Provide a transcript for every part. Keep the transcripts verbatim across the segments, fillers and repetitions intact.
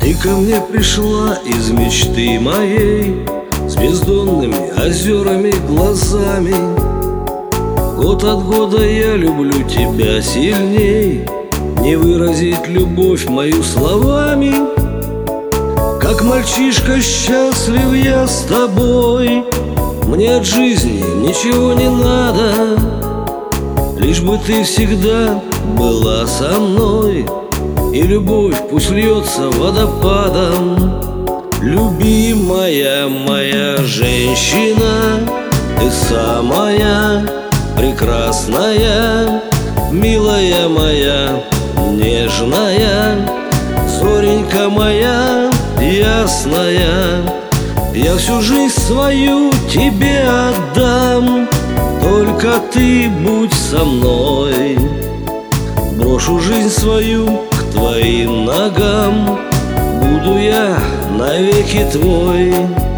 Ты ко мне пришла из мечты моей, с бездонными озерами глазами. Год от года я люблю тебя сильней, не выразить любовь мою словами. Как мальчишка счастлив я с тобой, мне от жизни ничего не надо, лишь бы ты всегда была со мной, и любовь пусть льется водопадом. Любимая моя женщина, ты самая прекрасная, милая моя, нежная, зоренька моя ясная. Я всю жизнь свою тебе отдам, только ты будь со мной. Брошу жизнь свою к твоим ногам, буду я навеки твой.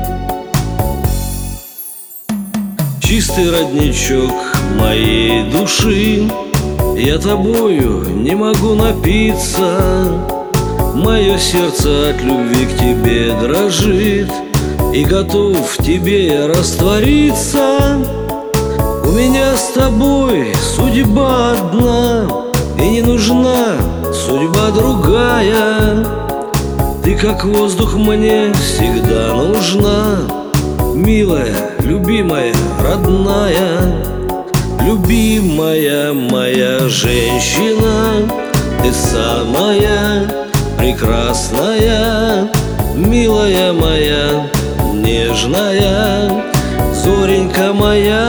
Чистый родничок моей души, я тобою не могу напиться. Мое сердце от любви к тебе дрожит, и готов в тебе я раствориться. У меня с тобой судьба одна, и не нужна судьба другая. Ты как воздух мне всегда нужна, милая, любимая, родная. Любимая моя женщина, ты самая прекрасная, милая моя, нежная, зоренька моя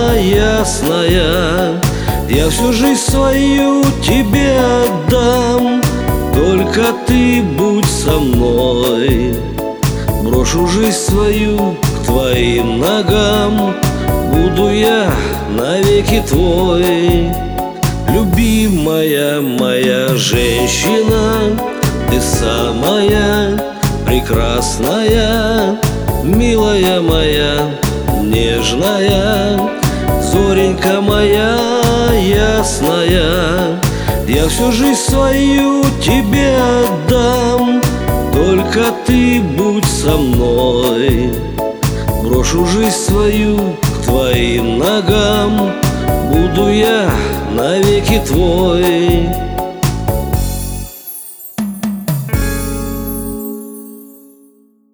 ясная. Я всю жизнь свою тебе отдам, только ты будь со мной. Брошу жизнь свою к твоим ногам, буду я навеки твой. Любимая моя женщина, ты самая прекрасная, милая моя, нежная, зоренька моя ясная. Я всю жизнь свою тебе отдам, только ты будь со мной. Брошу жизнь свою к твоим ногам, буду я навеки твой.